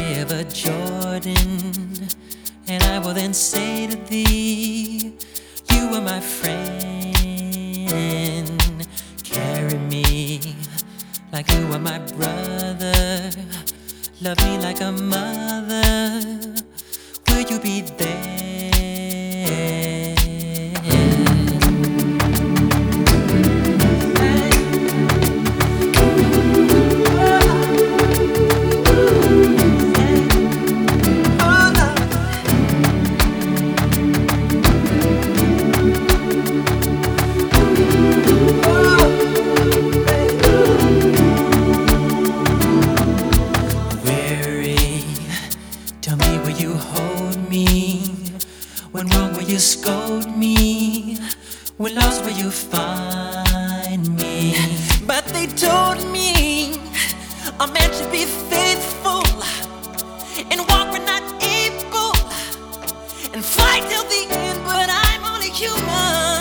river Jordan, and I will then say to thee, you are my friend. Carry me like you are my brother. Love me like a mother. Will you be there? Tell me, will you hold me? When wrong, will you scold me? When lost, will you find me? But they told me a man should be faithful and walk when not able and fight till the end, but I'm only human.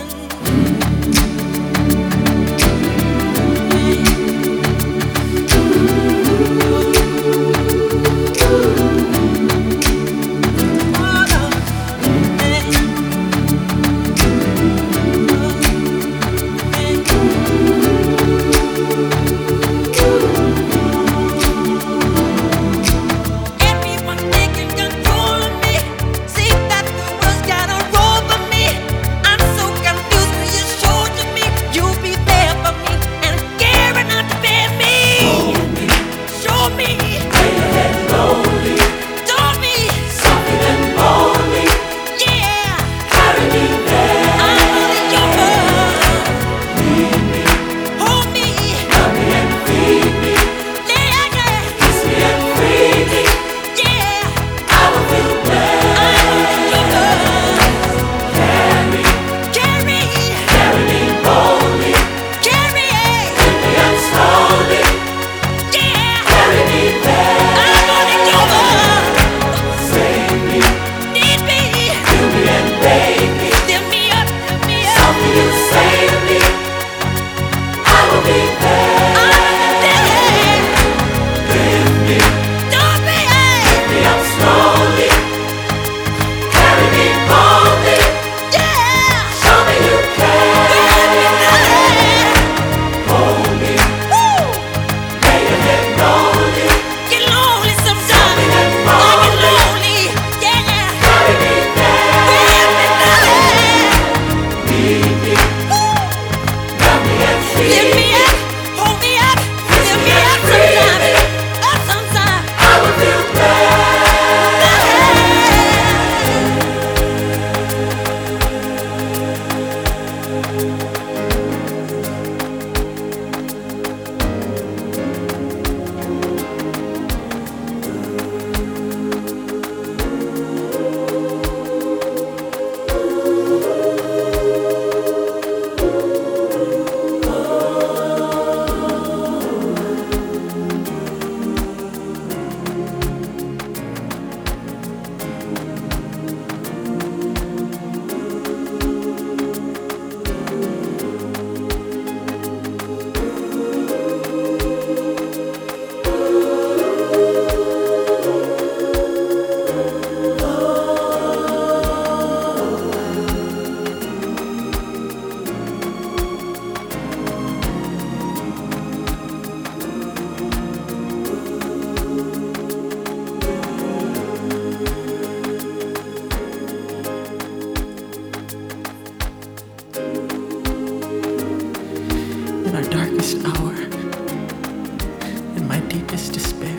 In our darkest hour, in my deepest despair,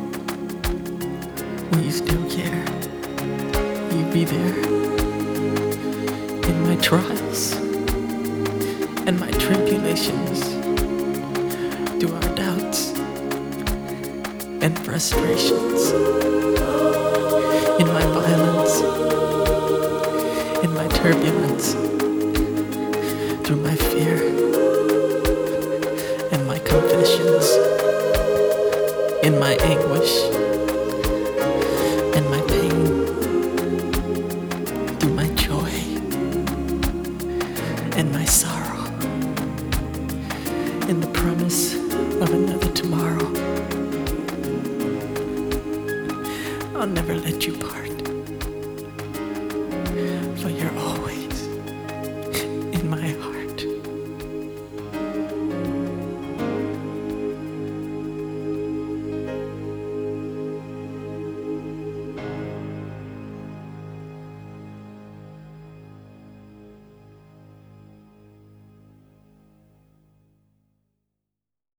will you still care? Will you be there? In my trials and my tribulations, through our doubts and frustrations, in my violence, in my turbulence, through my fear and my confessions, in my anguish and my pain, through my joy and my sorrow, in the promise of another tomorrow. I'll never let you part.